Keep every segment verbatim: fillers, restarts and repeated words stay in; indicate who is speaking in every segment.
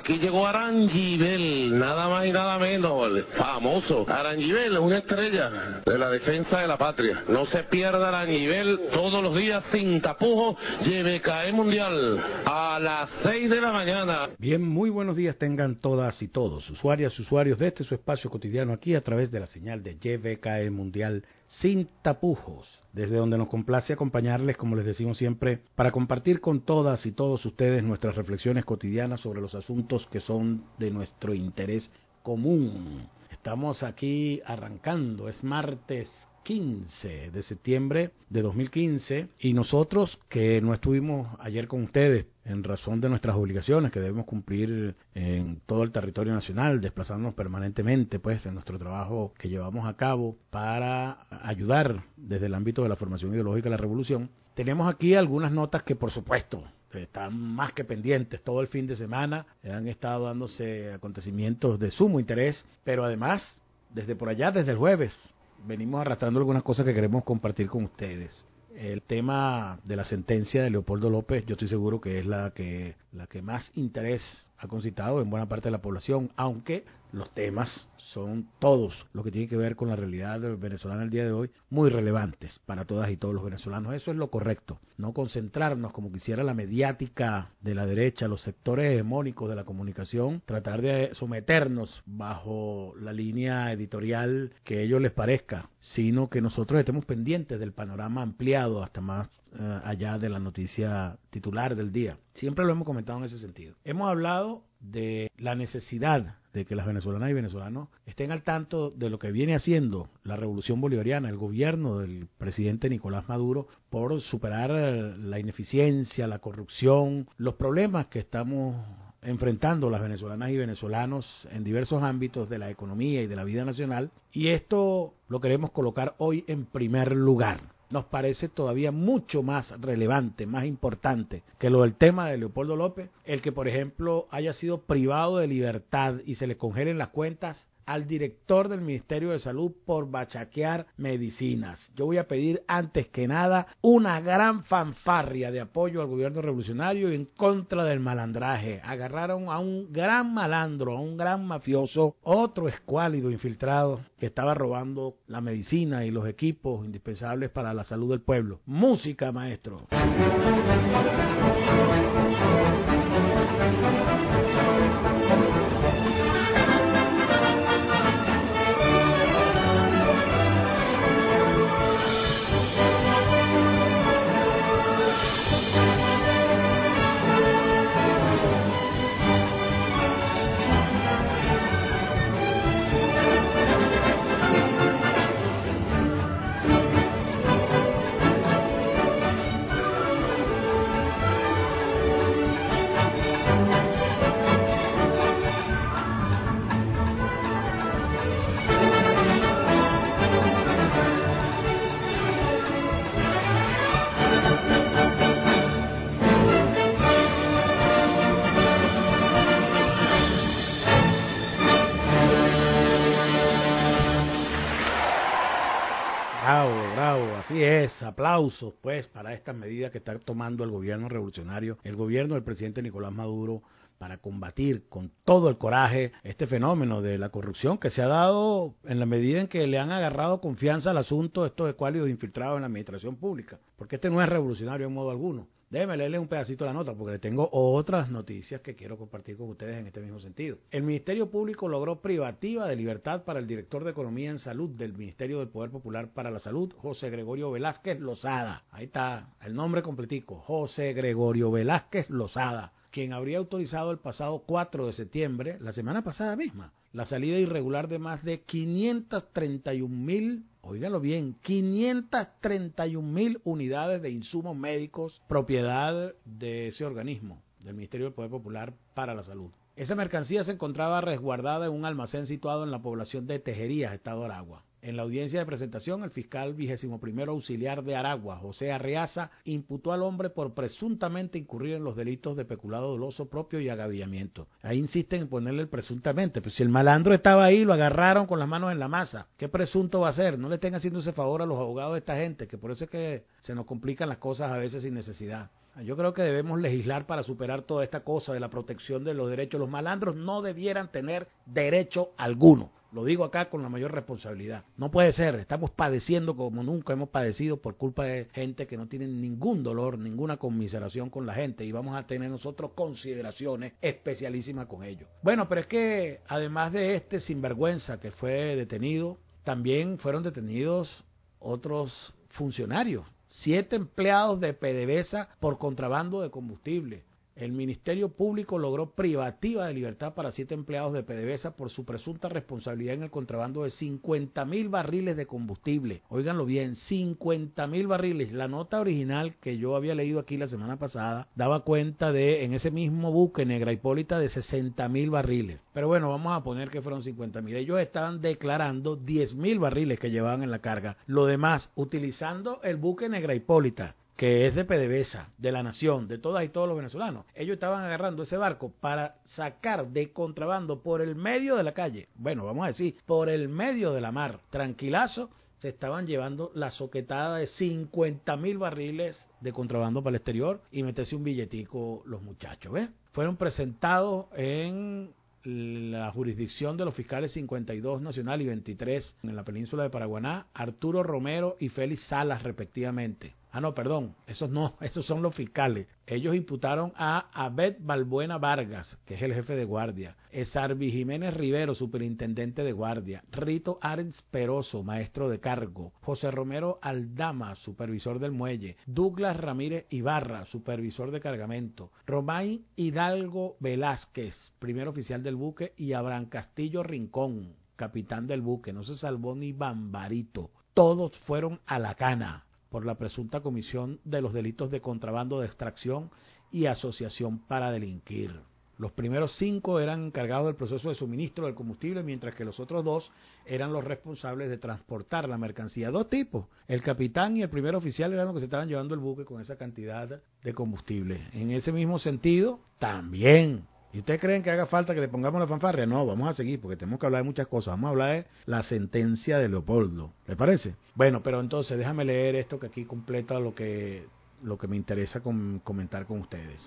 Speaker 1: Aquí llegó Arangibel, nada más y nada menos, el famoso Arangibel, una estrella de la defensa de la patria. No se pierda Arangibel todos los días sin tapujos, Y V K E Mundial a las seis de la mañana.
Speaker 2: Bien, muy buenos días tengan todas y todos, usuarias y usuarios de este su espacio cotidiano aquí a través de la señal de Y V K E Mundial sin tapujos, desde donde nos complace acompañarles, como les decimos siempre, para compartir con todas y todos ustedes nuestras reflexiones cotidianas sobre los asuntos que son de nuestro interés común. Estamos aquí arrancando, es martes quince de septiembre de dos mil quince y nosotros que no estuvimos ayer con ustedes en razón de nuestras obligaciones que debemos cumplir en todo el territorio nacional, desplazándonos permanentemente pues en nuestro trabajo que llevamos a cabo para ayudar desde el ámbito de la formación ideológica de la revolución. Tenemos aquí algunas notas que por supuesto están más que pendientes. Todo el fin de semana han estado dándose acontecimientos de sumo interés, pero además desde por allá, desde el jueves, venimos arrastrando algunas cosas que queremos compartir con ustedes. El tema de la sentencia de Leopoldo López, yo estoy seguro que es la que la que más interés ha concitado en buena parte de la población, aunque los temas son todos lo que tiene que ver con la realidad venezolana el día de hoy, muy relevantes para todas y todos los venezolanos. Eso es lo correcto, no concentrarnos como quisiera la mediática de la derecha, los sectores hegemónicos de la comunicación, tratar de someternos bajo la línea editorial que a ellos les parezca, sino que nosotros estemos pendientes del panorama ampliado hasta más eh, allá de la noticia titular del día. Siempre lo hemos comentado en ese sentido. Hemos hablado de la necesidad de que las venezolanas y venezolanos estén al tanto de lo que viene haciendo la revolución bolivariana, el gobierno del presidente Nicolás Maduro, por superar la ineficiencia, la corrupción, los problemas que estamos enfrentando las venezolanas y venezolanos en diversos ámbitos de la economía y de la vida nacional, y esto lo queremos colocar hoy en primer lugar. Nos parece todavía mucho más relevante, más importante que lo del tema de Leopoldo López, el que, por ejemplo, haya sido privado de libertad y se le congelen las cuentas al director del Ministerio de Salud por bachaquear medicinas. Yo voy a pedir antes que nada una gran fanfarria de apoyo al gobierno revolucionario y en contra del malandraje. Agarraron a un gran malandro, a un gran mafioso, otro escuálido infiltrado que estaba robando la medicina y los equipos indispensables para la salud del pueblo. Música, maestro. Bravo, bravo, así es, aplausos pues para estas medidas que está tomando el gobierno revolucionario, el gobierno del presidente Nicolás Maduro, para combatir con todo el coraje este fenómeno de la corrupción que se ha dado en la medida en que le han agarrado confianza al asunto de estos escuálidos infiltrados en la administración pública, porque este no es revolucionario en modo alguno. Déjeme leerle un pedacito de la nota porque le tengo otras noticias que quiero compartir con ustedes en este mismo sentido. El Ministerio Público logró privativa de libertad para el director de Economía en Salud del Ministerio del Poder Popular para la Salud, José Gregorio Velázquez Lozada. Ahí está, el nombre completico, José Gregorio Velázquez Lozada, quien habría autorizado el pasado cuatro de septiembre, la semana pasada misma, la salida irregular de más de quinientas treinta y un mil, óigalo bien, quinientas treinta y un mil unidades de insumos médicos propiedad de ese organismo, del Ministerio del Poder Popular para la Salud. Esa mercancía se encontraba resguardada en un almacén situado en la población de Tejerías, Estado Aragua. En la audiencia de presentación, el fiscal vigésimo primero auxiliar de Aragua, José Arreaza, imputó al hombre por presuntamente incurrir en los delitos de peculado doloso propio y agavillamiento. Ahí insisten en ponerle el presuntamente, pues si el malandro estaba ahí, lo agarraron con las manos en la masa. ¿Qué presunto va a ser? No le estén haciendo ese favor a los abogados de esta gente, que por eso es que se nos complican las cosas a veces sin necesidad. Yo creo que debemos legislar para superar toda esta cosa de la protección de los derechos. Los malandros no debieran tener derecho alguno. Lo digo acá con la mayor responsabilidad. No puede ser, estamos padeciendo como nunca hemos padecido por culpa de gente que no tiene ningún dolor, ninguna conmiseración con la gente, y vamos a tener nosotros consideraciones especialísimas con ellos. Bueno, pero es que además de este sinvergüenza que fue detenido, también fueron detenidos otros funcionarios, siete empleados de PDVSA por contrabando de combustible. El Ministerio Público logró privativa de libertad para siete empleados de PDVSA por su presunta responsabilidad en el contrabando de cincuenta mil barriles de combustible. Óiganlo bien, cincuenta mil barriles. La nota original que yo había leído aquí la semana pasada daba cuenta de, en ese mismo buque Negra Hipólita, de sesenta mil barriles. Pero bueno, vamos a poner que fueron cincuenta mil. Ellos estaban declarando diez mil barriles que llevaban en la carga. Lo demás, utilizando el buque Negra Hipólita, que es de PDVSA, de la nación, de todas y todos los venezolanos. Ellos estaban agarrando ese barco para sacar de contrabando por el medio de la calle, bueno, vamos a decir, por el medio de la mar, tranquilazo, se estaban llevando la soquetada de cincuenta mil barriles de contrabando para el exterior y meterse un billetico los muchachos, ¿ves? Fueron presentados en la jurisdicción de los fiscales cincuenta y dos Nacional y veintitrés en la península de Paraguaná, Arturo Romero y Félix Salas respectivamente. Ah, no, perdón, esos no, esos son los fiscales. Ellos imputaron a Abed Balbuena Vargas, que es el jefe de guardia, Esarbi Jiménez Rivero, superintendente de guardia, Rito Arens Peroso, maestro de cargo, José Romero Aldama, supervisor del muelle, Douglas Ramírez Ibarra, supervisor de cargamento, Romain Hidalgo Velázquez, primer oficial del buque, y Abraham Castillo Rincón, capitán del buque. No se salvó ni Bambarito. Todos fueron a la cana por la presunta comisión de los delitos de contrabando de extracción y asociación para delinquir. Los primeros cinco eran encargados del proceso de suministro del combustible, mientras que los otros dos eran los responsables de transportar la mercancía. Dos tipos, el capitán y el primer oficial, eran los que se estaban llevando el buque con esa cantidad de combustible. En ese mismo sentido, también. ¿Y ustedes creen que haga falta que le pongamos la fanfarria? No, vamos a seguir porque tenemos que hablar de muchas cosas. Vamos a hablar de la sentencia de Leopoldo. ¿Le parece? Bueno, pero entonces déjame leer esto que aquí completa lo que, lo que me interesa com- comentar con ustedes.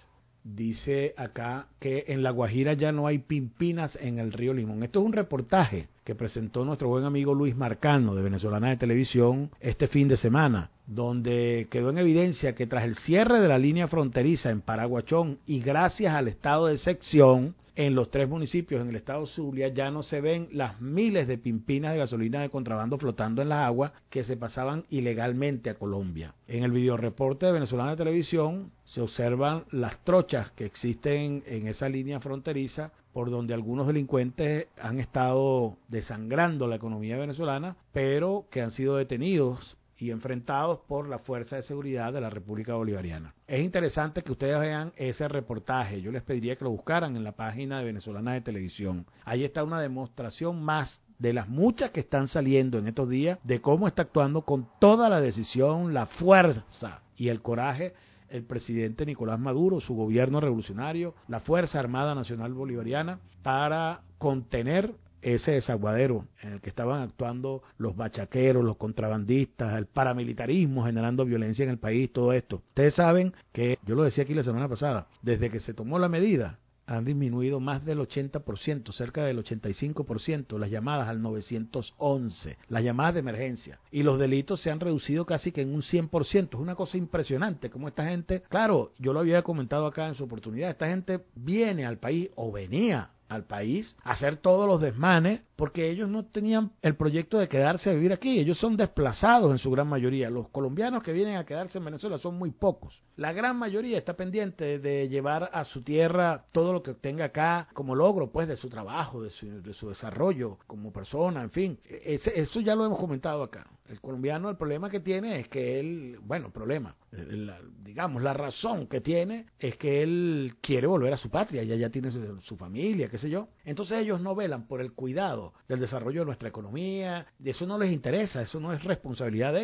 Speaker 2: Dice acá que en La Guajira ya no hay pimpinas en el río Limón. Esto es un reportaje que presentó nuestro buen amigo Luis Marcano de Venezolana de Televisión este fin de semana, donde quedó en evidencia que tras el cierre de la línea fronteriza en Paraguachón y gracias al estado de excepción en los tres municipios en el estado Zulia, ya no se ven las miles de pimpinas de gasolina de contrabando flotando en las aguas que se pasaban ilegalmente a Colombia. En el videoreporte de Venezolana de Televisión se observan las trochas que existen en esa línea fronteriza por donde algunos delincuentes han estado desangrando la economía venezolana, pero que han sido detenidos y enfrentados por la Fuerza de Seguridad de la República Bolivariana. Es interesante que ustedes vean ese reportaje. Yo les pediría que lo buscaran en la página de Venezolana de Televisión. Ahí está una demostración más de las muchas que están saliendo en estos días, de cómo está actuando con toda la decisión, la fuerza y el coraje el presidente Nicolás Maduro, su gobierno revolucionario, la Fuerza Armada Nacional Bolivariana, para contener ese desaguadero en el que estaban actuando los bachaqueros, los contrabandistas, el paramilitarismo generando violencia en el país, todo esto. Ustedes saben que, yo lo decía aquí la semana pasada, desde que se tomó la medida, han disminuido más del ochenta por ciento, cerca del ochenta y cinco por ciento, las llamadas al nueve once, las llamadas de emergencia. Y los delitos se han reducido casi que en un cien por ciento. Es una cosa impresionante como esta gente, claro, yo lo había comentado acá en su oportunidad, esta gente viene al país o venía al país a hacer todos los desmanes porque ellos no tenían el proyecto de quedarse a vivir aquí. Ellos son desplazados en su gran mayoría. Los colombianos que vienen a quedarse en Venezuela son muy pocos. La gran mayoría está pendiente de llevar a su tierra todo lo que obtenga acá como logro, pues, de su trabajo, de su, de su desarrollo como persona, en fin. Ese, eso ya lo hemos comentado acá. El colombiano, el problema que tiene es que él, bueno, problema, la, digamos, la razón que tiene es que él quiere volver a su patria, ya ya tiene su, su familia, qué sé yo. Entonces ellos no velan por el cuidado del desarrollo de nuestra economía, de eso no les interesa, eso no es responsabilidad de ellos.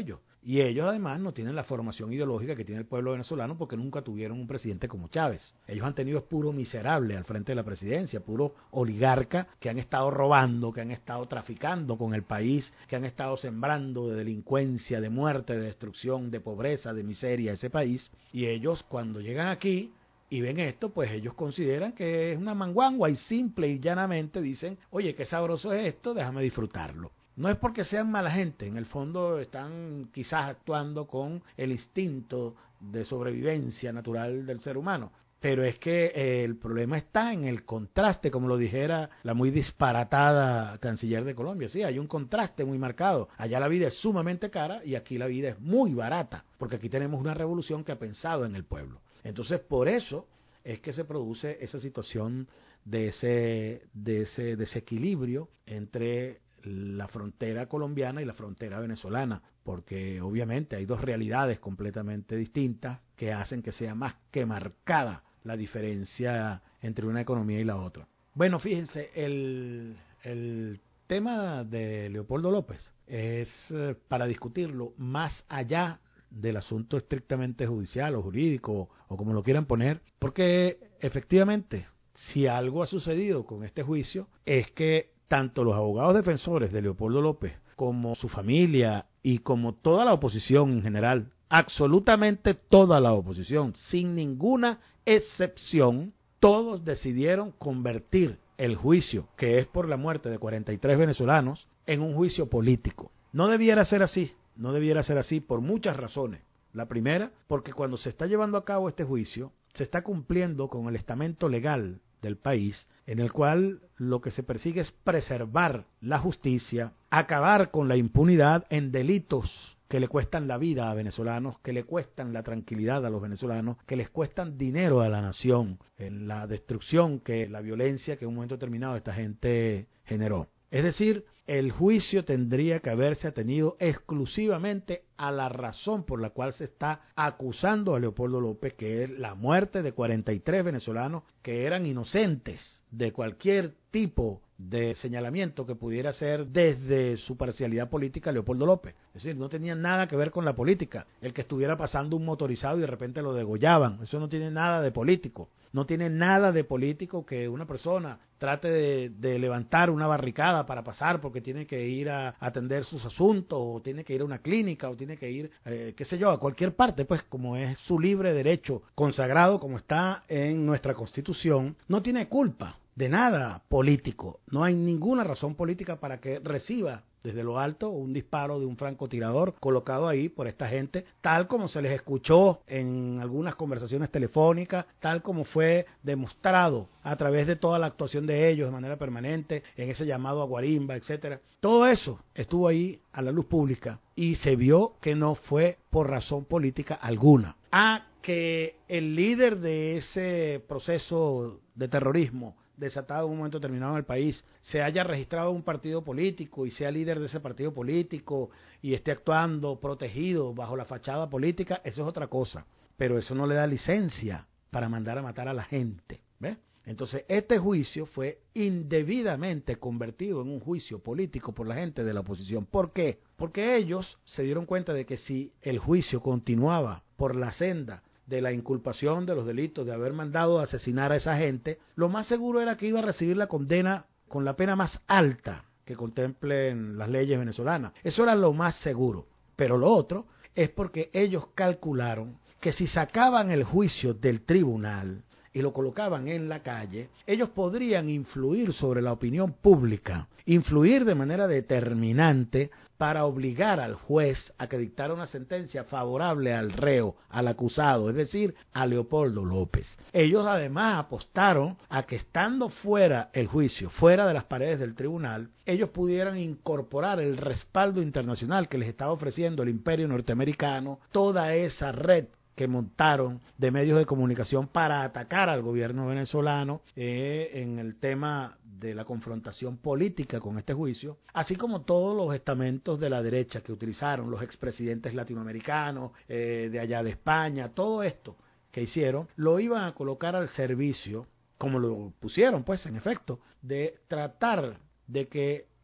Speaker 2: Y ellos además no tienen la formación ideológica que tiene el pueblo venezolano porque nunca tuvieron un presidente como Chávez. Ellos han tenido puro miserable al frente de la presidencia, puro oligarca que han estado robando, que han estado traficando con el país, que han estado sembrando de delincuencia, de muerte, de destrucción, de pobreza, de miseria ese país. Y ellos cuando llegan aquí y ven esto, pues ellos consideran que es una manguangua y simple y llanamente dicen, oye, qué sabroso es esto, déjame disfrutarlo. No es porque sean mala gente, en el fondo están quizás actuando con el instinto de sobrevivencia natural del ser humano, pero es que eh, el problema está en el contraste, como lo dijera la muy disparatada canciller de Colombia. Sí, hay un contraste muy marcado. Allá la vida es sumamente cara y aquí la vida es muy barata, porque aquí tenemos una revolución que ha pensado en el pueblo. Entonces, por eso es que se produce esa situación de ese, de ese desequilibrio entre la frontera colombiana y la frontera venezolana, porque obviamente hay dos realidades completamente distintas que hacen que sea más que marcada la diferencia entre una economía y la otra. Bueno, fíjense, el, el tema de Leopoldo López es eh, para discutirlo más allá del asunto estrictamente judicial o jurídico o como lo quieran poner, porque efectivamente, si algo ha sucedido con este juicio es que tanto los abogados defensores de Leopoldo López como su familia y como toda la oposición en general, absolutamente toda la oposición, sin ninguna excepción, todos decidieron convertir el juicio, que es por la muerte de cuarenta y tres venezolanos, en un juicio político. No debiera ser así, no debiera ser así por muchas razones. La primera, porque cuando se está llevando a cabo este juicio, se está cumpliendo con el estamento legal del país, en el cual lo que se persigue es preservar la justicia, acabar con la impunidad en delitos que le cuestan la vida a venezolanos, que le cuestan la tranquilidad a los venezolanos, que les cuestan dinero a la nación, en la destrucción, que la violencia que en un momento determinado esta gente generó. Es decir, el juicio tendría que haberse atenido exclusivamente a la razón por la cual se está acusando a Leopoldo López, que es la muerte de cuarenta y tres venezolanos que eran inocentes de cualquier tipo de señalamiento que pudiera ser desde su parcialidad política Leopoldo López. Es decir, no tenía nada que ver con la política. El que estuviera pasando un motorizado y de repente lo degollaban, eso no tiene nada de político. No tiene nada de político que una persona trate de, de levantar una barricada para pasar porque tiene que ir a atender sus asuntos, o tiene que ir a una clínica, o tiene que ir, eh, qué sé yo, a cualquier parte, pues como es su libre derecho consagrado, como está en nuestra Constitución, no tiene culpa de nada político. No hay ninguna razón política para que reciba desde lo alto un disparo de un francotirador colocado ahí por esta gente, tal como se les escuchó en algunas conversaciones telefónicas, tal como fue demostrado a través de toda la actuación de ellos de manera permanente, en ese llamado a Guarimba, etcétera. Todo eso estuvo ahí a la luz pública y se vio que no fue por razón política alguna. A que el líder de ese proceso de terrorismo desatado en un momento determinado en el país, se haya registrado un partido político y sea líder de ese partido político y esté actuando protegido bajo la fachada política, eso es otra cosa, pero eso no le da licencia para mandar a matar a la gente, ¿ves? Entonces este juicio fue indebidamente convertido en un juicio político por la gente de la oposición. ¿Por qué? Porque ellos se dieron cuenta de que si el juicio continuaba por la senda de la inculpación de los delitos de haber mandado a asesinar a esa gente, lo más seguro era que iba a recibir la condena con la pena más alta que contemplen las leyes venezolanas. Eso era lo más seguro. Pero lo otro es porque ellos calcularon que si sacaban el juicio del tribunal y lo colocaban en la calle, ellos podrían influir sobre la opinión pública, influir de manera determinante para obligar al juez a que dictara una sentencia favorable al reo, al acusado, es decir, a Leopoldo López. Ellos además apostaron a que estando fuera el juicio, fuera de las paredes del tribunal, ellos pudieran incorporar el respaldo internacional que les estaba ofreciendo el imperio norteamericano, toda esa red que montaron de medios de comunicación para atacar al gobierno venezolano eh, en el tema de la confrontación política con este juicio, así como todos los estamentos de la derecha que utilizaron, los expresidentes latinoamericanos eh, de allá de España, todo esto que hicieron, lo iban a colocar al servicio, como lo pusieron pues en efecto, de tratar de que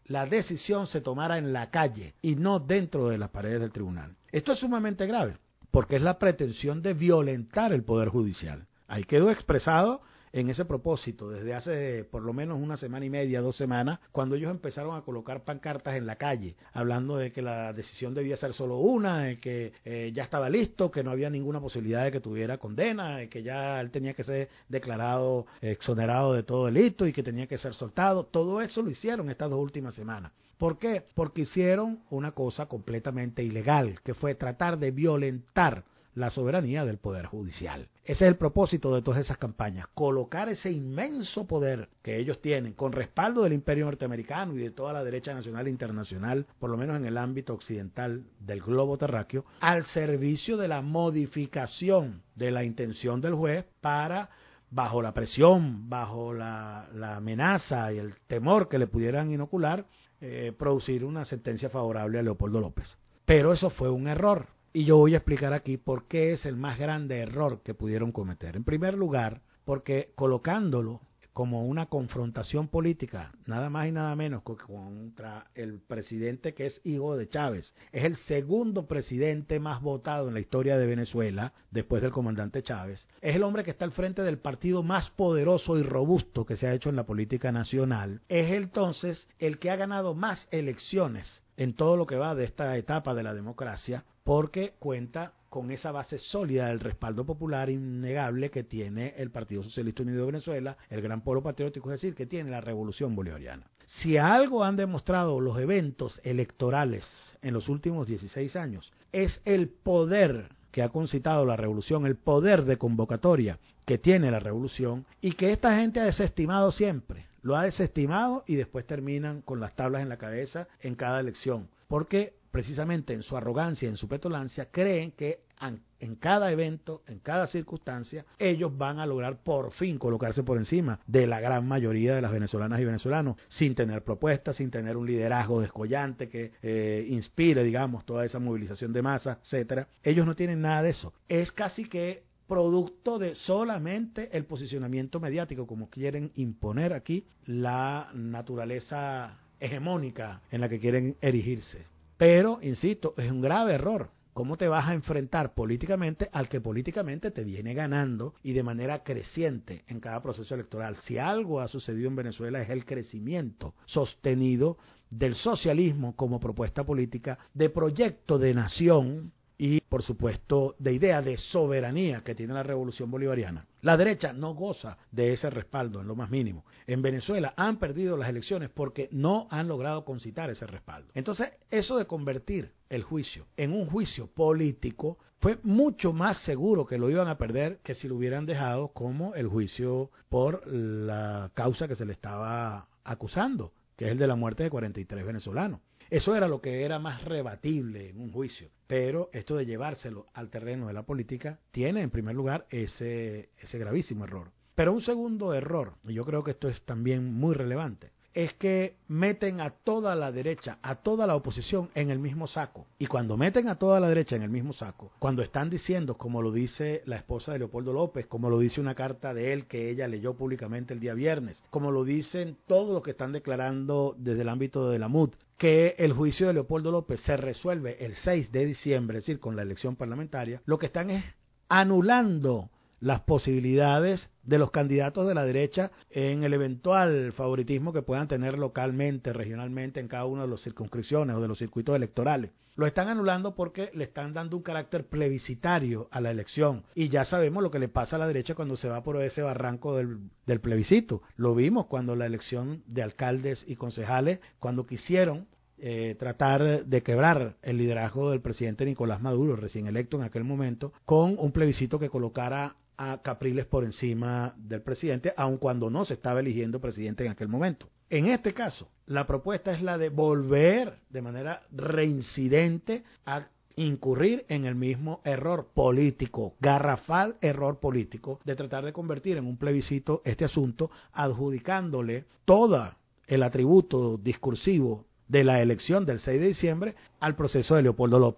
Speaker 2: la decisión se tomara en la calle y no dentro de las paredes del tribunal. Esto es sumamente grave, porque es la pretensión de violentar el Poder Judicial. Ahí quedó expresado en ese propósito desde hace por lo menos una semana y media, dos semanas, cuando ellos empezaron a colocar pancartas en la calle, hablando de que la decisión debía ser solo una, de que eh, ya estaba listo, que no había ninguna posibilidad de que tuviera condena, de que ya él tenía que ser declarado exonerado de todo delito y que tenía que ser soltado. Todo eso lo hicieron estas dos últimas semanas. ¿Por qué? Porque hicieron una cosa completamente ilegal, que fue tratar de violentar la soberanía del Poder Judicial. Ese es el propósito de todas esas campañas, colocar ese inmenso poder que ellos tienen, con respaldo del imperio norteamericano y de toda la derecha nacional e internacional, por lo menos en el ámbito occidental del globo terráqueo, al servicio de la modificación de la intención del juez para, bajo la presión, bajo la, la amenaza y el temor que le pudieran inocular, eh, producir una sentencia favorable a Leopoldo López. Pero eso fue un error. Y yo voy a explicar aquí por qué es el más grande error que pudieron cometer. En primer lugar, porque colocándolo como una confrontación política, nada más y nada menos que contra el presidente que es hijo de Chávez. Es el segundo presidente más votado en la historia de Venezuela, después del comandante Chávez. Es el hombre que está al frente del partido más poderoso y robusto que se ha hecho en la política nacional. Es entonces el que ha ganado más elecciones en todo lo que va de esta etapa de la democracia, porque cuenta con esa base sólida del respaldo popular innegable que tiene el Partido Socialista Unido de Venezuela, el gran polo patriótico, es decir, que tiene la revolución bolivariana. Si algo han demostrado los eventos electorales en los últimos dieciséis años, es el poder que ha concitado la revolución, el poder de convocatoria que tiene la revolución y que esta gente ha desestimado siempre. Lo ha desestimado y después terminan con las tablas en la cabeza en cada elección, porque precisamente en su arrogancia, en su petulancia, creen que en cada evento, en cada circunstancia, ellos van a lograr por fin colocarse por encima de la gran mayoría de las venezolanas y venezolanos, sin tener propuestas, sin tener un liderazgo descollante que eh, inspire, digamos, toda esa movilización de masa, etcétera. Ellos no tienen nada de eso. Es casi que producto de solamente el posicionamiento mediático, como quieren imponer aquí la naturaleza hegemónica en la que quieren erigirse. Pero, insisto, es un grave error. ¿Cómo te vas a enfrentar políticamente al que políticamente te viene ganando y de manera creciente en cada proceso electoral? Si algo ha sucedido en Venezuela es el crecimiento sostenido del socialismo como propuesta política, de proyecto de nación y, por supuesto, de idea de soberanía que tiene la revolución bolivariana. La derecha no goza de ese respaldo en lo más mínimo. En Venezuela han perdido las elecciones porque no han logrado concitar ese respaldo. Entonces, eso de convertir el juicio en un juicio político fue mucho más seguro que lo iban a perder que si lo hubieran dejado como el juicio por la causa que se le estaba acusando, que es el de la muerte de cuarenta y tres venezolanos. Eso era lo que era más rebatible en un juicio, pero esto de llevárselo al terreno de la política tiene en primer lugar ese, ese gravísimo error. Pero un segundo error, y yo creo que esto es también muy relevante, es que meten a toda la derecha, a toda la oposición en el mismo saco. Y cuando meten a toda la derecha en el mismo saco, cuando están diciendo, como lo dice la esposa de Leopoldo López, como lo dice una carta de él que ella leyó públicamente el día viernes, como lo dicen todos los que están declarando desde el ámbito de la M U D, que el juicio de Leopoldo López se resuelve el seis de diciembre, es decir, con la elección parlamentaria, lo que están es anulando las posibilidades de los candidatos de la derecha en el eventual favoritismo que puedan tener localmente, regionalmente, en cada una de las circunscripciones o de los circuitos electorales. Lo están anulando porque le están dando un carácter plebiscitario a la elección. Y ya sabemos lo que le pasa a la derecha cuando se va por ese barranco del, del plebiscito. Lo vimos cuando la elección de alcaldes y concejales, cuando quisieron Eh, tratar de quebrar el liderazgo del presidente Nicolás Maduro, recién electo en aquel momento, con un plebiscito que colocara a Capriles por encima del presidente, aun cuando no se estaba eligiendo presidente en aquel momento. En este caso, la propuesta es la de volver de manera reincidente a incurrir en el mismo error político, garrafal error político, de tratar de convertir en un plebiscito este asunto, adjudicándole todo el atributo discursivo de la elección del seis de diciembre al proceso de Leopoldo López.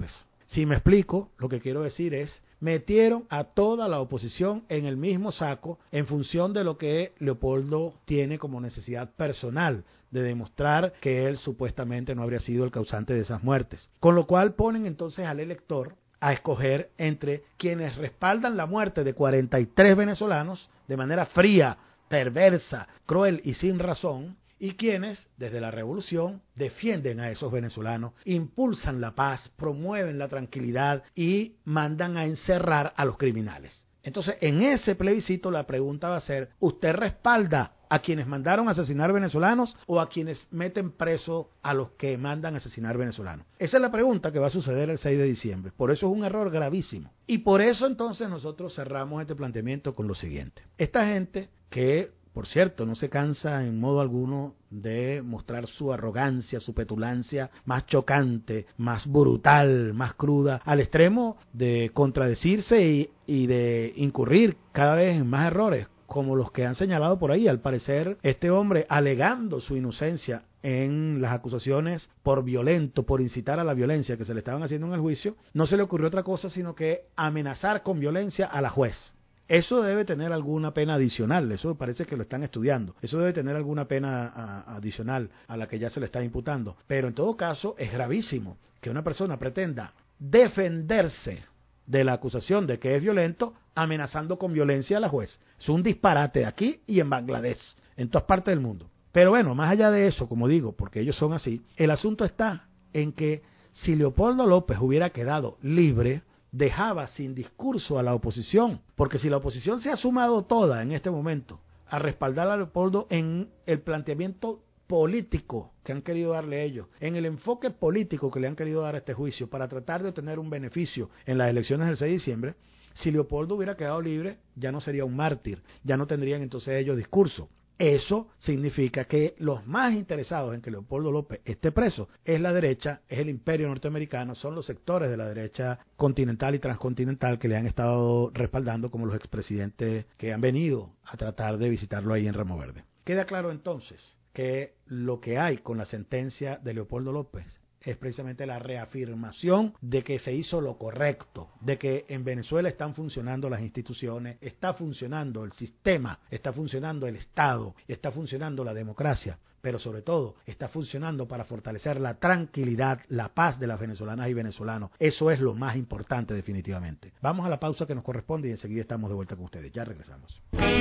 Speaker 2: Si me explico, lo que quiero decir es, metieron a toda la oposición en el mismo saco en función de lo que Leopoldo tiene como necesidad personal de demostrar que él supuestamente no habría sido el causante de esas muertes. Con lo cual ponen entonces al elector a escoger entre quienes respaldan la muerte de cuarenta y tres venezolanos de manera fría, perversa, cruel y sin razón, y quienes, desde la revolución, defienden a esos venezolanos, impulsan la paz, promueven la tranquilidad y mandan a encerrar a los criminales. Entonces, en ese plebiscito la pregunta va a ser, ¿usted respalda a quienes mandaron a asesinar venezolanos o a quienes meten preso a los que mandan a asesinar venezolanos? Esa es la pregunta que va a suceder el seis de diciembre. Por eso es un error gravísimo. Y por eso entonces nosotros cerramos este planteamiento con lo siguiente. Esta gente que, por cierto, no se cansa en modo alguno de mostrar su arrogancia, su petulancia más chocante, más brutal, más cruda, al extremo de contradecirse y, y de incurrir cada vez en más errores, como los que han señalado por ahí. Al parecer, este hombre, alegando su inocencia en las acusaciones por violento, por incitar a la violencia que se le estaban haciendo en el juicio, no se le ocurrió otra cosa sino que amenazar con violencia a la juez. Eso debe tener alguna pena adicional, eso parece que lo están estudiando, eso debe tener alguna pena a, adicional a la que ya se le está imputando, pero en todo caso es gravísimo que una persona pretenda defenderse de la acusación de que es violento amenazando con violencia a la juez. Es un disparate aquí y en Bangladesh, en todas partes del mundo. Pero bueno, más allá de eso, como digo, porque ellos son así, el asunto está en que si Leopoldo López hubiera quedado libre, dejaba sin discurso a la oposición, porque si la oposición se ha sumado toda en este momento a respaldar a Leopoldo en el planteamiento político que han querido darle ellos, en el enfoque político que le han querido dar a este juicio para tratar de obtener un beneficio en las elecciones del seis de diciembre, si Leopoldo hubiera quedado libre, ya no sería un mártir, ya no tendrían entonces ellos discurso. Eso significa que los más interesados en que Leopoldo López esté preso es la derecha, es el imperio norteamericano, son los sectores de la derecha continental y transcontinental que le han estado respaldando, como los expresidentes que han venido a tratar de visitarlo ahí en Ramo Verde. Queda claro entonces que lo que hay con la sentencia de Leopoldo López es precisamente la reafirmación de que se hizo lo correcto, de que en Venezuela están funcionando las instituciones, está funcionando el sistema, está funcionando el Estado, está funcionando la democracia, pero sobre todo está funcionando para fortalecer la tranquilidad, la paz de las venezolanas y venezolanos. Eso es lo más importante definitivamente. Vamos a la pausa que nos corresponde y enseguida estamos de vuelta con ustedes. Ya regresamos.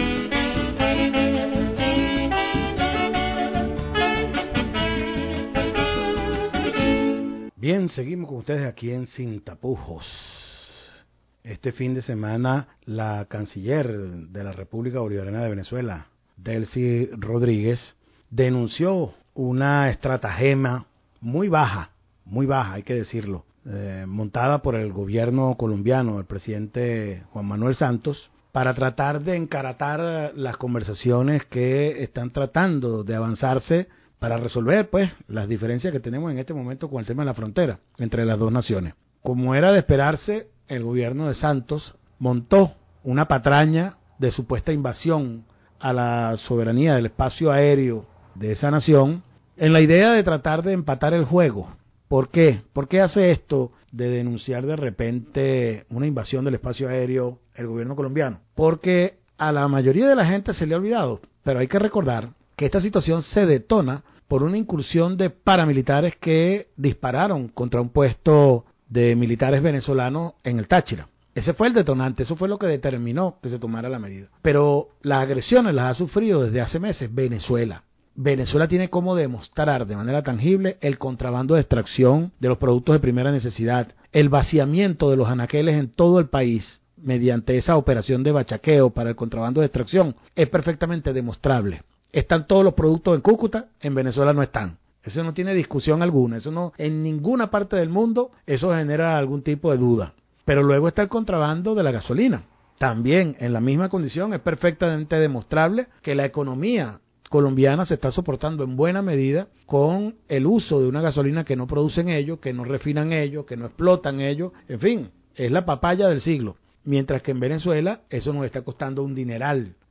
Speaker 2: Bien, seguimos con ustedes aquí en Sin Tapujos. Este fin de semana, la canciller de la República Bolivariana de Venezuela, Delcy Rodríguez, denunció una estratagema muy baja, muy baja, hay que decirlo, eh, montada por el gobierno colombiano, el presidente Juan Manuel Santos, para tratar de encaratar las conversaciones que están tratando de avanzarse para resolver, pues, las diferencias que tenemos en este momento con el tema de la frontera entre las dos naciones. Como era de esperarse, el gobierno de Santos montó una patraña de supuesta invasión a la soberanía del espacio aéreo de esa nación, en la idea de tratar de empatar el juego. ¿Por qué? ¿Por qué hace esto de denunciar de repente una invasión del espacio aéreo el gobierno colombiano? Porque a la mayoría de la gente se le ha olvidado, pero hay que recordar que esta situación se detona por una incursión de paramilitares que dispararon contra un puesto de militares venezolanos en el Táchira. Ese fue el detonante, eso fue lo que determinó que se tomara la medida. Pero las agresiones las ha sufrido desde hace meses Venezuela. Venezuela tiene cómo demostrar de manera tangible el contrabando de extracción de los productos de primera necesidad, el vaciamiento de los anaqueles en todo el país mediante esa operación de bachaqueo para el contrabando de extracción, es perfectamente demostrable. Están todos los productos en Cúcuta, en Venezuela no están. Eso no tiene discusión alguna, eso no, en ninguna parte del mundo eso genera algún tipo de duda. Pero luego está el contrabando de la gasolina. También en la misma condición es perfectamente demostrable que la economía colombiana se está soportando en buena medida con el uso de una gasolina que no producen ellos, que no refinan ellos, que no explotan ellos, en fin, es la papaya del siglo. Mientras que en Venezuela eso nos está costando un dineral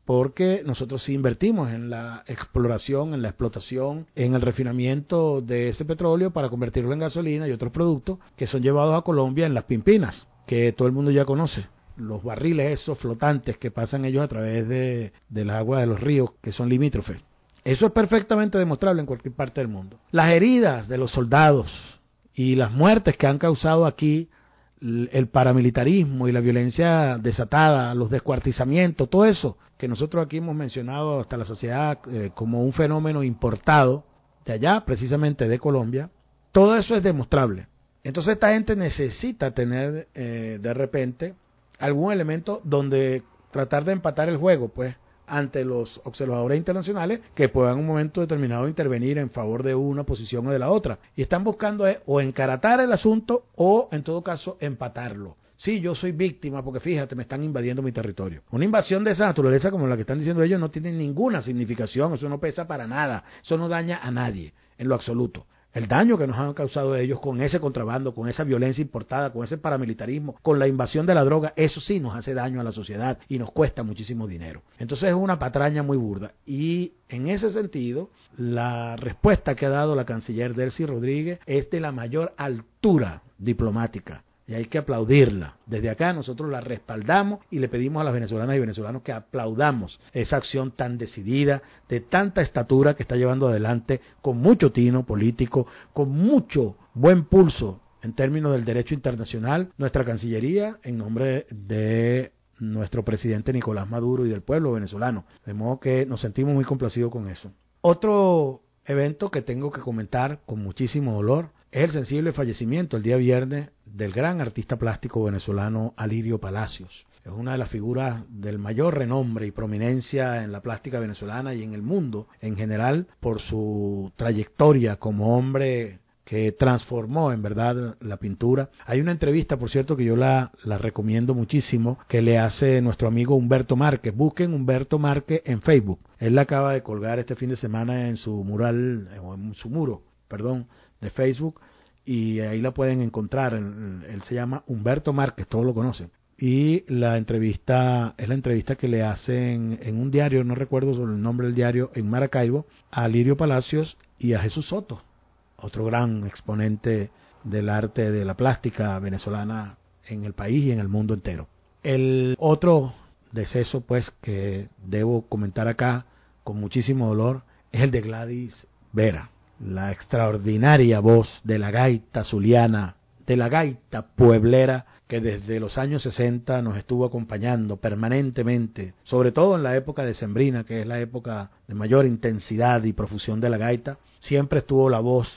Speaker 2: porque nosotros sí invertimos en la exploración, en la explotación, en el refinamiento de ese petróleo para convertirlo en gasolina y otros productos que son llevados a Colombia en las Pimpinas, que todo el mundo ya conoce. Los barriles esos flotantes que pasan ellos a través de, de las aguas de los ríos que son limítrofes. Eso es perfectamente demostrable en cualquier parte del mundo. Las heridas de los soldados y las muertes que han causado aquí el paramilitarismo y la violencia desatada, los descuartizamientos, todo eso que nosotros aquí hemos mencionado hasta la saciedad eh, como un fenómeno importado de allá, precisamente de Colombia, todo eso es demostrable. Entonces esta gente necesita tener eh, de repente algún elemento donde tratar de empatar el juego, pues, ante los observadores internacionales que puedan en un momento determinado intervenir en favor de una posición o de la otra. Y están buscando eh, o encaratar el asunto o, en todo caso, empatarlo. Sí, yo soy víctima porque, fíjate, me están invadiendo mi territorio. Una invasión de esa naturaleza como la que están diciendo ellos no tiene ninguna significación, eso no pesa para nada, eso no daña a nadie, en lo absoluto. El daño que nos han causado ellos con ese contrabando, con esa violencia importada, con ese paramilitarismo, con la invasión de la droga, eso sí nos hace daño a la sociedad y nos cuesta muchísimo dinero. Entonces es una patraña muy burda. Y en ese sentido, la respuesta que ha dado la canciller Delcy Rodríguez es de la mayor altura diplomática. Y hay que aplaudirla. Desde acá nosotros la respaldamos y le pedimos a las venezolanas y venezolanos que aplaudamos esa acción tan decidida, de tanta estatura que está llevando adelante, con mucho tino político, con mucho buen pulso en términos del derecho internacional, nuestra Cancillería en nombre de nuestro presidente Nicolás Maduro y del pueblo venezolano. De modo que nos sentimos muy complacidos con eso. Otro evento que tengo que comentar con muchísimo dolor es el sensible fallecimiento el día viernes del gran artista plástico venezolano Alirio Palacios. Es una de las figuras del mayor renombre y prominencia en la plástica venezolana y en el mundo en general por su trayectoria como hombre que transformó en verdad la pintura. Hay una entrevista, por cierto, que yo la, la recomiendo muchísimo, que le hace nuestro amigo Humberto Márquez. Busquen Humberto Márquez en Facebook. Él la acaba de colgar este fin de semana en su mural, o en su muro, perdón, de Facebook, y ahí la pueden encontrar. Él, él se llama Humberto Márquez, todos lo conocen. Y la entrevista es la entrevista que le hacen en un diario, no recuerdo sobre el nombre del diario, en Maracaibo, a Alirio Palacios y a Jesús Soto, otro gran exponente del arte de la plástica venezolana en el país y en el mundo entero. El otro deceso, pues, que debo comentar acá con muchísimo dolor es el de Gladys Vera, la extraordinaria voz de la gaita zuliana, de la gaita pueblera, que desde los años sesenta nos estuvo acompañando permanentemente, sobre todo en la época decembrina, que es la época de mayor intensidad y profusión de la gaita. Siempre estuvo la voz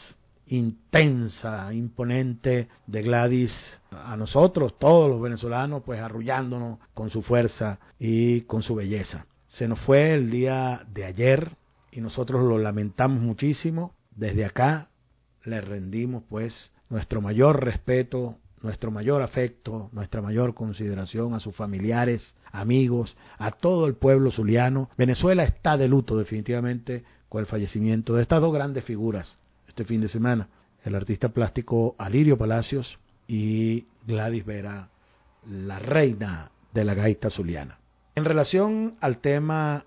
Speaker 2: intensa, imponente de Gladys a nosotros, todos los venezolanos, pues arrullándonos con su fuerza y con su belleza. Se nos fue el día de ayer y nosotros lo lamentamos muchísimo. Desde acá le rendimos pues nuestro mayor respeto, nuestro mayor afecto, nuestra mayor consideración a sus familiares, amigos, a todo el pueblo zuliano. Venezuela está de luto definitivamente con el fallecimiento de estas dos grandes figuras este fin de semana, el artista plástico Alirio Palacios y Gladys Vera, la reina de la gaita zuliana. En relación al tema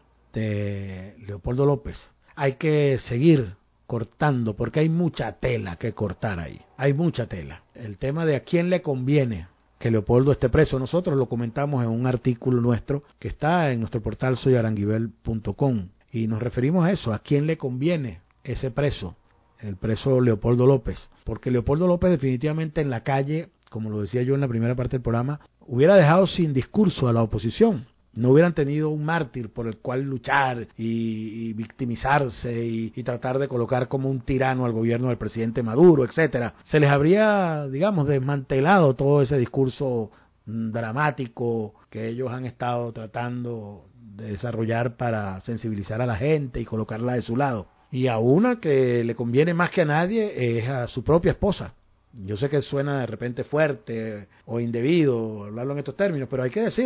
Speaker 2: de Leopoldo López, hay que seguir cortando porque hay mucha tela que cortar ahí, hay mucha tela. El tema de a quién le conviene que Leopoldo esté preso, nosotros lo comentamos en un artículo nuestro que está en nuestro portal soy aranguibel punto com y nos referimos a eso, a quién le conviene ese preso, el preso Leopoldo López, porque Leopoldo López definitivamente en la calle, como lo decía yo en la primera parte del programa, hubiera dejado sin discurso a la oposición. No hubieran tenido un mártir por el cual luchar y, y victimizarse y, y tratar de colocar como un tirano al gobierno del presidente Maduro, etcétera. Se les habría, digamos, desmantelado todo ese discurso mm, dramático que ellos han estado tratando de desarrollar para sensibilizar a la gente y colocarla de su lado. Y a una que le conviene más que a nadie es a su propia esposa. Yo sé que suena de repente fuerte o indebido hablarlo en estos términos, pero hay que decirlo.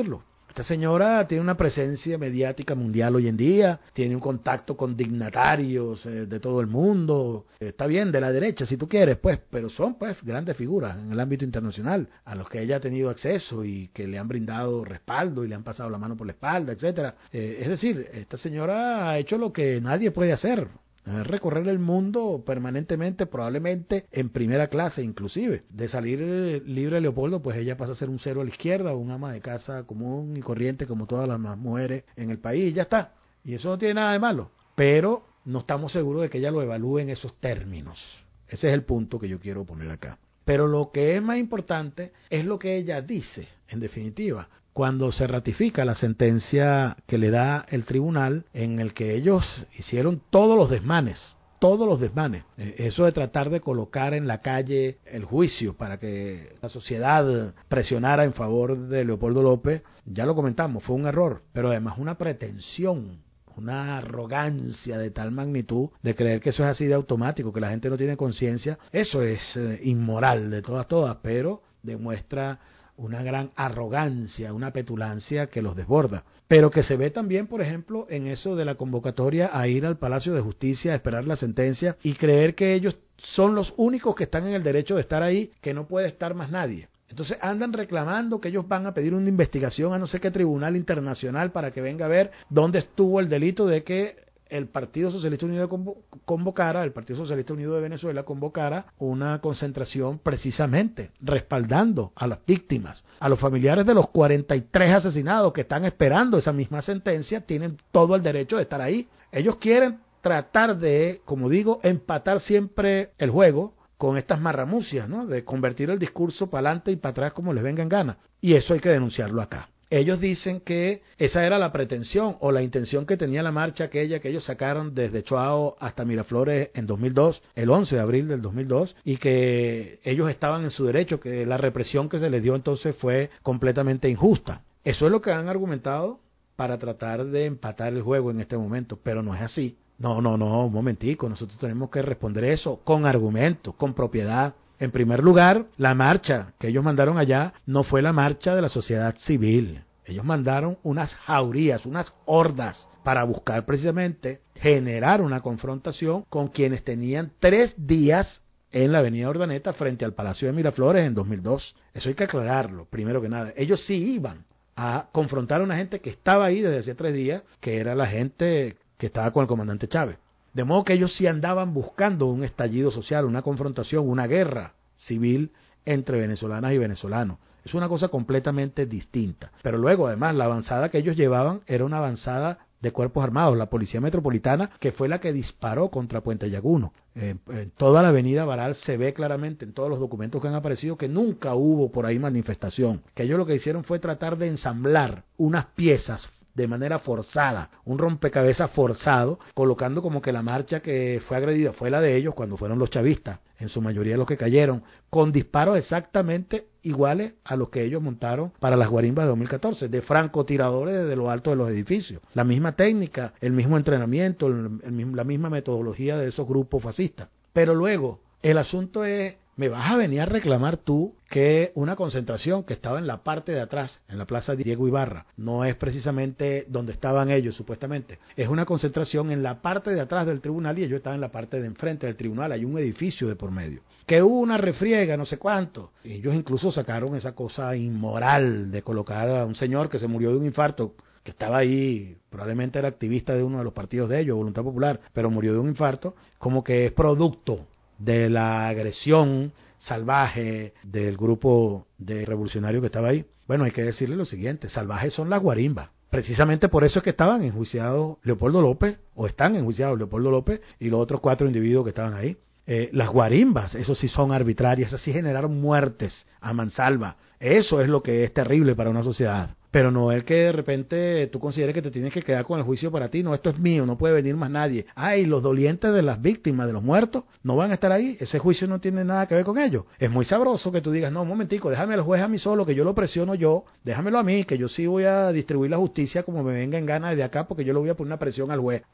Speaker 2: Esta señora tiene una presencia mediática mundial hoy en día, tiene un contacto con dignatarios eh, de todo el mundo, eh, está bien, de la derecha si tú quieres, pues, pero son pues grandes figuras en el ámbito internacional, a los que ella ha tenido acceso y que le han brindado respaldo y le han pasado la mano por la espalda, etcétera. Eh, es decir, esta señora ha hecho lo que nadie puede hacer. Recorrer el mundo permanentemente, probablemente en primera clase inclusive. De salir libre Leopoldo, pues ella pasa a ser un cero a la izquierda, un ama de casa común y corriente como todas las mujeres en el país, y ya está. Y eso no tiene nada de malo, pero no estamos seguros de que ella lo evalúe en esos términos. Ese es el punto que yo quiero poner acá. Pero lo que es más importante es lo que ella dice, en definitiva, cuando se ratifica la sentencia que le da el tribunal, en el que ellos hicieron todos los desmanes, todos los desmanes. Eso de tratar de colocar en la calle el juicio para que la sociedad presionara en favor de Leopoldo López, ya lo comentamos, fue un error, pero además una pretensión, una arrogancia de tal magnitud de creer que eso es así de automático, que la gente no tiene conciencia. Eso es eh, inmoral de todas, todas, pero demuestra una gran arrogancia, una petulancia que los desborda, pero que se ve también, por ejemplo, en eso de la convocatoria a ir al Palacio de Justicia a esperar la sentencia y creer que ellos son los únicos que están en el derecho de estar ahí, que no puede estar más nadie. Entonces andan reclamando que ellos van a pedir una investigación a no sé qué tribunal internacional para que venga a ver dónde estuvo el delito de que el Partido Socialista Unido convocara, el Partido Socialista Unido de Venezuela convocara una concentración precisamente respaldando a las víctimas, a los familiares de los cuarenta y tres asesinados que están esperando esa misma sentencia, tienen todo el derecho de estar ahí. Ellos quieren tratar de, como digo, empatar siempre el juego con estas marramucias, ¿no? De convertir el discurso para adelante y para atrás como les venga en gana. Y eso hay que denunciarlo acá. Ellos dicen que esa era la pretensión o la intención que tenía la marcha aquella que ellos sacaron desde Chuao hasta Miraflores en dos mil dos, el once de abril del dos mil dos, y que ellos estaban en su derecho, que la represión que se les dio entonces fue completamente injusta. Eso es lo que han argumentado para tratar de empatar el juego en este momento, pero no es así. No, no, no, un momentico, nosotros tenemos que responder eso con argumentos, con propiedad. En primer lugar, la marcha que ellos mandaron allá no fue la marcha de la sociedad civil. Ellos mandaron unas jaurías, unas hordas, para buscar precisamente generar una confrontación con quienes tenían tres días en la avenida Urdaneta frente al Palacio de Miraflores en dos mil dos. Eso hay que aclararlo, primero que nada. Ellos sí iban a confrontar a una gente que estaba ahí desde hace tres días, que era la gente que estaba con el comandante Chávez. De modo que ellos sí andaban buscando un estallido social, una confrontación, una guerra civil entre venezolanas y venezolanos. Es una cosa completamente distinta. Pero luego, además, la avanzada que ellos llevaban era una avanzada de cuerpos armados, la Policía Metropolitana, que fue la que disparó contra Puente Llaguno. Eh, en toda la avenida Baral se ve claramente en todos los documentos que han aparecido que nunca hubo por ahí manifestación. Que ellos lo que hicieron fue tratar de ensamblar unas piezas de manera forzada, un rompecabezas forzado, colocando como que la marcha que fue agredida fue la de ellos cuando fueron los chavistas, en su mayoría los que cayeron, con disparos exactamente iguales a los que ellos montaron para las guarimbas de dos mil catorce, de francotiradores desde lo alto de los edificios. La misma técnica, el mismo entrenamiento, el, el, la misma metodología de esos grupos fascistas. Pero luego, el asunto es, me vas a venir a reclamar tú que una concentración que estaba en la parte de atrás, en la Plaza Diego Ibarra, no es precisamente donde estaban ellos supuestamente, es una concentración en la parte de atrás del tribunal y ellos estaban en la parte de enfrente del tribunal, hay un edificio de por medio. Que hubo una refriega, no sé cuánto. Ellos incluso sacaron esa cosa inmoral de colocar a un señor que se murió de un infarto, que estaba ahí, probablemente era activista de uno de los partidos de ellos, Voluntad Popular, pero murió de un infarto, como que es producto de la agresión salvaje del grupo de revolucionarios que estaba ahí. Bueno, hay que decirle lo siguiente, salvajes son las guarimbas. Precisamente por eso es que estaban enjuiciados Leopoldo López, o están enjuiciados Leopoldo López y los otros cuatro individuos que estaban ahí. Eh, las guarimbas, eso sí son arbitrarias, así generaron muertes a mansalva. Eso es lo que es terrible para una sociedad. Pero no es que de repente tú consideres que te tienes que quedar con el juicio para ti. No, esto es mío, no puede venir más nadie. Ay, los dolientes de las víctimas, de los muertos, no van a estar ahí. Ese juicio no tiene nada que ver con ellos. Es muy sabroso que tú digas, no, un momentico, déjame al juez a mí solo, que yo lo presiono yo. Déjamelo a mí, que yo sí voy a distribuir la justicia como me venga en gana desde acá, porque yo le voy a poner una presión al juez.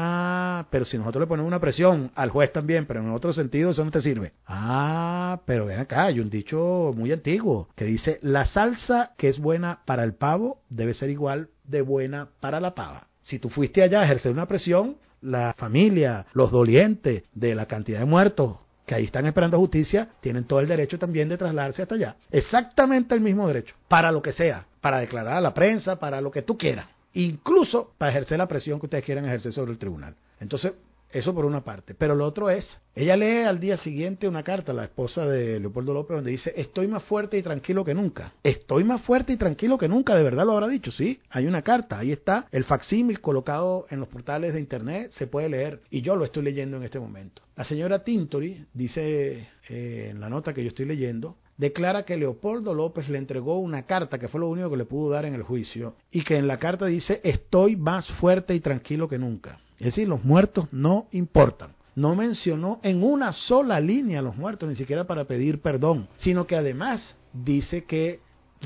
Speaker 2: Ah, pero si nosotros le ponemos una presión al juez también, pero en otro sentido, eso no te sirve. Ah, pero ven acá, hay un dicho muy antiguo que dice, la salsa que es buena para el pavo debe ser igual de buena para la pava. Si tú fuiste allá a ejercer una presión, la familia, los dolientes de la cantidad de muertos que ahí están esperando justicia, tienen todo el derecho también de trasladarse hasta allá. Exactamente el mismo derecho, para lo que sea, para declarar a la prensa, para lo que tú quieras, incluso para ejercer la presión que ustedes quieran ejercer sobre el tribunal. Entonces, eso por una parte. Pero lo otro es, ella lee al día siguiente una carta, la esposa de Leopoldo López, donde dice, estoy más fuerte y tranquilo que nunca. Estoy más fuerte y tranquilo que nunca, de verdad lo habrá dicho, sí. Hay una carta, ahí está, el facsímil colocado en los portales de internet, se puede leer, y yo lo estoy leyendo en este momento. La señora Tintori dice eh, en la nota que yo estoy leyendo, declara que Leopoldo López le entregó una carta, que fue lo único que le pudo dar en el juicio, y que en la carta dice, estoy más fuerte y tranquilo que nunca. Es decir, los muertos no importan. No mencionó en una sola línea a los muertos, ni siquiera para pedir perdón, sino que además dice que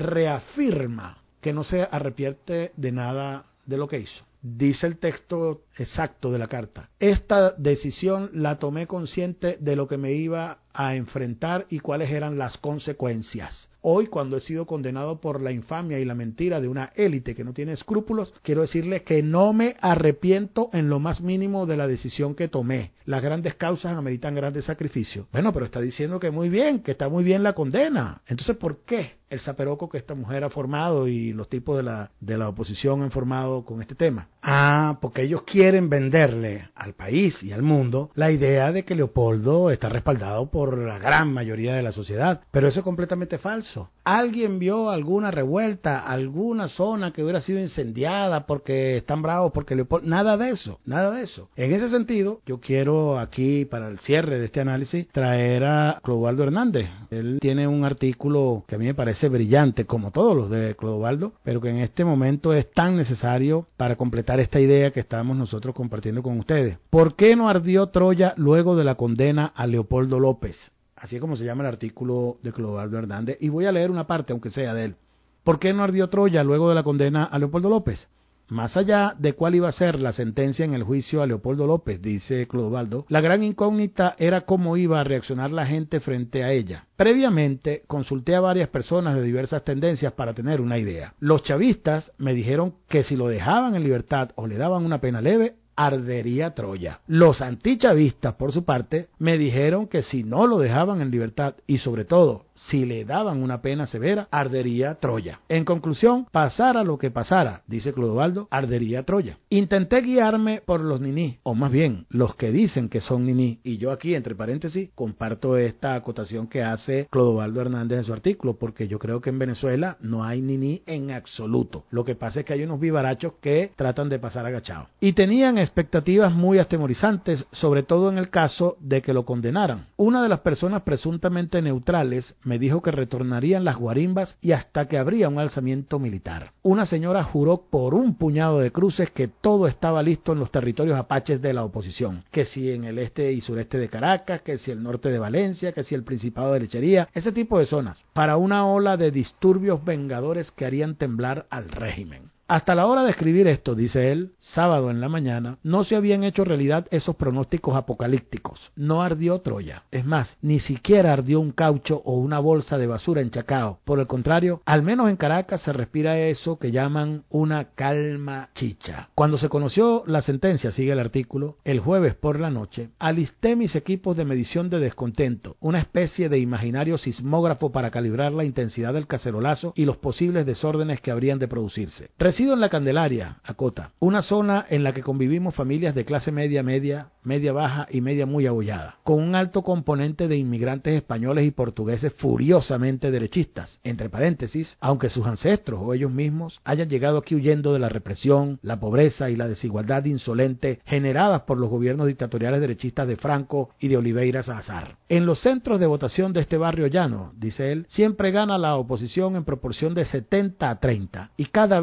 Speaker 2: reafirma que no se arrepiente de nada de lo que hizo. Dice el texto exacto de la carta. Esta decisión la tomé consciente de lo que me iba a enfrentar y cuáles eran las consecuencias. Hoy, cuando he sido condenado por la infamia y la mentira de una élite que no tiene escrúpulos, quiero decirles que no me arrepiento en lo más mínimo de la decisión que tomé. Las grandes causas ameritan grandes sacrificios. Bueno, pero está diciendo que muy bien, que está muy bien la condena. Entonces, ¿por qué el zaperoco que esta mujer ha formado y los tipos de la, de la oposición han formado con este tema? Ah, porque ellos quieren venderle al país y al mundo la idea de que Leopoldo está respaldado por la gran mayoría de la sociedad, pero eso es completamente falso. ¿Alguien vio alguna revuelta, alguna zona que hubiera sido incendiada porque están bravos, porque Leopoldo? Nada de eso, nada de eso. En ese sentido, yo quiero aquí, para el cierre de este análisis, traer a Clodovaldo Hernández. Él tiene un artículo que a mí me parece brillante, como todos los de Clodovaldo, pero que en este momento es tan necesario para completar esta idea que estamos nosotros compartiendo con ustedes. ¿Por qué no ardió Troya luego de la condena a Leopoldo López? Así es como se llama el artículo de Clodovaldo Hernández, y voy a leer una parte, aunque sea de él. ¿Por qué no ardió Troya luego de la condena a Leopoldo López? Más allá de cuál iba a ser la sentencia en el juicio a Leopoldo López, dice Clodovaldo, la gran incógnita era cómo iba a reaccionar la gente frente a ella. Previamente, consulté a varias personas de diversas tendencias para tener una idea. Los chavistas me dijeron que si lo dejaban en libertad o le daban una pena leve, ardería Troya. Los antichavistas, por su parte, me dijeron que si no lo dejaban en libertad y sobre todo si le daban una pena severa, ardería Troya. En conclusión, pasara lo que pasara, dice Clodovaldo, ardería Troya. Intenté guiarme por los niní, o más bien, los que dicen que son niní, y yo aquí, entre paréntesis, comparto esta acotación que hace Clodovaldo Hernández en su artículo, porque yo creo que en Venezuela no hay niní en absoluto. Lo que pasa es que hay unos vivarachos que tratan de pasar agachados. Y tenían expectativas muy atemorizantes, sobre todo en el caso de que lo condenaran. Una de las personas presuntamente neutrales me dijo que retornarían las guarimbas y hasta que habría un alzamiento militar. Una señora juró por un puñado de cruces que todo estaba listo en los territorios apaches de la oposición, que si en el este y sureste de Caracas, que si el norte de Valencia, que si el Principado de Lechería, ese tipo de zonas, para una ola de disturbios vengadores que harían temblar al régimen. Hasta la hora de escribir esto, dice él, sábado en la mañana, no se habían hecho realidad esos pronósticos apocalípticos. No ardió Troya. Es más, ni siquiera ardió un caucho o una bolsa de basura en Chacao. Por el contrario, al menos en Caracas se respira eso que llaman una calma chicha. Cuando se conoció la sentencia, sigue el artículo, el jueves por la noche, alisté mis equipos de medición de descontento, una especie de imaginario sismógrafo para calibrar la intensidad del cacerolazo y los posibles desórdenes que habrían de producirse. Resido en la Candelaria, acota, una zona en la que convivimos familias de clase media, media, media baja y media muy abollada, con un alto componente de inmigrantes españoles y portugueses furiosamente derechistas, entre paréntesis, aunque sus ancestros o ellos mismos hayan llegado aquí huyendo de la represión, la pobreza y la desigualdad insolente generadas por los gobiernos dictatoriales derechistas de Franco y de Oliveira Salazar. En los centros de votación de este barrio llano, dice él, siempre gana la oposición en proporción de setenta a treinta, y cada vez que hay que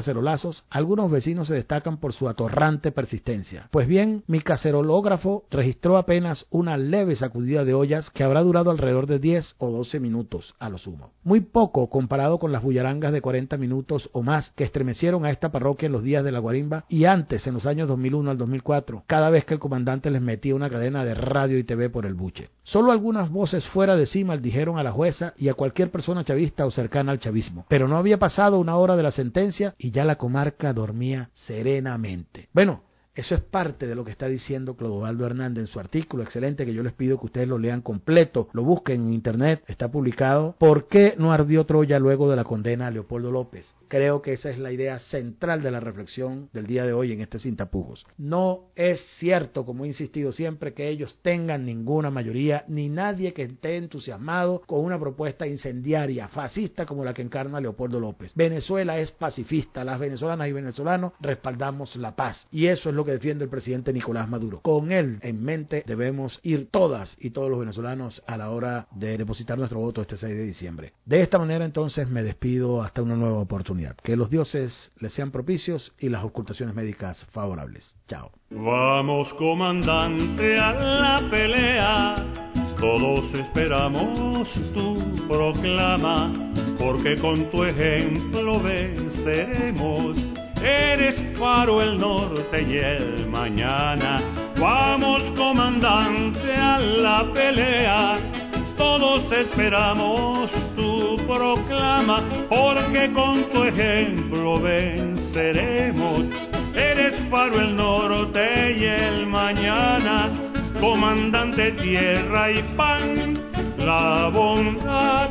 Speaker 2: cacerolazos, algunos vecinos se destacan por su atorrante persistencia. Pues bien, mi cacerológrafo registró apenas una leve sacudida de ollas que habrá durado alrededor de diez o doce minutos a lo sumo. Muy poco comparado con las bullarangas de cuarenta minutos o más que estremecieron a esta parroquia en los días de la guarimba y antes, en los años dos mil uno al dos mil cuatro, cada vez que el comandante les metía una cadena de radio y T V por el buche. Solo algunas voces fuera de sí maldijeron a la jueza y a cualquier persona chavista o cercana al chavismo, pero no había pasado una hora de la sentencia y ya la comarca dormía serenamente. Bueno, eso es parte de lo que está diciendo Clodovaldo Hernández en su artículo excelente, que yo les pido que ustedes lo lean completo, lo busquen en internet, está publicado. ¿Por qué no ardió Troya luego de la condena a Leopoldo López? Creo que esa es la idea central de la reflexión del día de hoy en este Sin Tapujos. No es cierto, como he insistido siempre, que ellos tengan ninguna mayoría, ni nadie que esté entusiasmado con una propuesta incendiaria, fascista como la que encarna Leopoldo López. Venezuela es pacifista, las venezolanas y venezolanos respaldamos la paz, y eso es lo que defiende el presidente Nicolás Maduro. Con él en mente debemos ir todas y todos los venezolanos a la hora de depositar nuestro voto este seis de diciembre. De esta manera entonces me despido hasta una nueva oportunidad. Que los dioses les sean propicios y las ocultaciones médicas favorables. Chao.
Speaker 3: Vamos, comandante, a la pelea. Todos esperamos tu proclama, porque con tu ejemplo venceremos. Eres faro el norte y el mañana. Vamos, comandante, a la pelea. Todos esperamos tu proclama, porque con tu ejemplo venceremos. Eres faro el norte y el mañana, comandante tierra y pan, la bondad,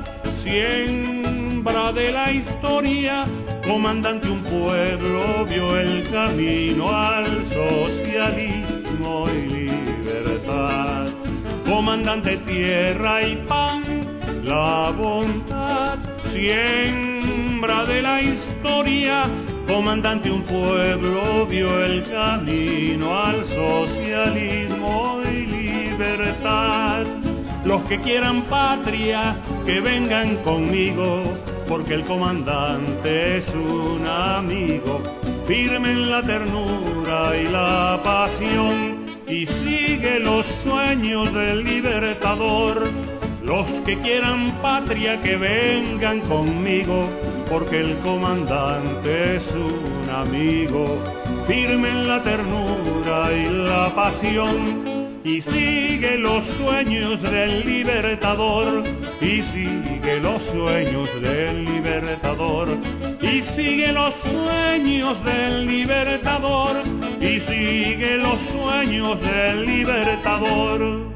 Speaker 3: siembra de la historia. Comandante, un pueblo vio el camino al socialismo y libertad. Comandante tierra y pan, la bondad, siembra de la historia. Comandante, un pueblo vio el camino al socialismo y libertad. Los que quieran patria, que vengan conmigo, porque el comandante es un amigo. Firme en la ternura y la pasión, y sigue los sueños del libertador. Los que quieran patria, que vengan conmigo, porque el comandante es un amigo. Firme en la ternura y la pasión, y sigue los sueños del libertador, y sigue los sueños del libertador, y sigue los sueños del libertador, y sigue los sueños del libertador.